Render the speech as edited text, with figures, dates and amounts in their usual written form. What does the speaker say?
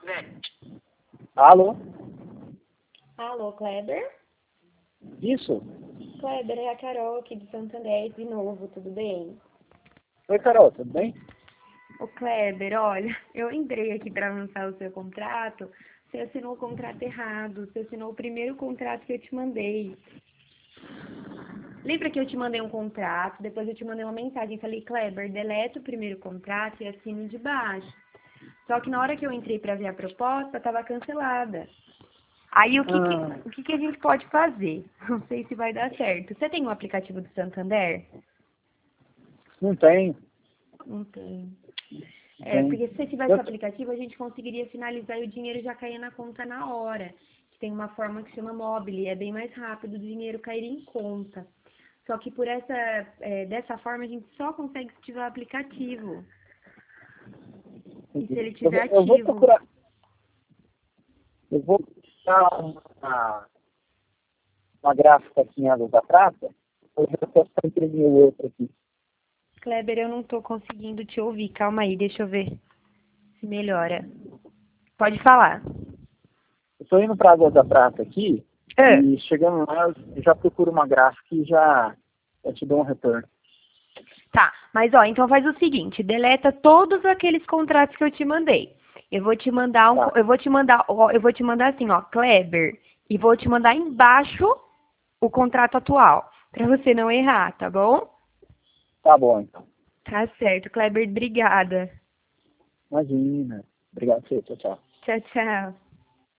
Alô? Alô, Kleber? Isso? Kleber, é a Carol aqui de Santander de novo, tudo bem? Oi, Carol, tudo bem? Ô, Kleber, olha, eu entrei aqui para lançar o seu contrato, você assinou o contrato errado, você assinou o primeiro contrato que eu te mandei. Lembra que eu te mandei um contrato, depois eu te mandei uma mensagem, falei, Kleber, deleta o primeiro contrato e assine de baixo. Só que na hora que eu entrei para ver a proposta, estava cancelada. Aí o que a gente pode fazer? Não sei se vai dar certo. Você tem um aplicativo do Santander? Não tenho. Não tem. Tem. Porque se você tivesse o aplicativo, a gente conseguiria finalizar e o dinheiro já caía na conta na hora. Que tem uma forma que chama Mobile, é bem mais rápido, o dinheiro cairia em conta. Só que dessa forma a gente só consegue se tiver o aplicativo. E se ele estiver ativo. Eu vou procurar. Eu vou procurar uma gráfica aqui em Águas da Prata. Eu já posso imprimir o outro aqui. Kleber, eu não tô conseguindo te ouvir. Calma aí, deixa eu ver se melhora. Pode falar. Eu estou indo para Águas da Prata aqui. E chegando lá, eu já procuro uma gráfica e já te dou um retorno. Tá, mas então faz o seguinte, deleta todos aqueles contratos que eu te mandei. Eu vou te mandar eu vou te mandar assim, ó, Kleber, e vou te mandar embaixo o contrato atual, pra você não errar, tá bom? Tá bom, então. Tá certo, Kleber, obrigada. Imagina. Obrigado, tchau, tchau. Tchau, tchau.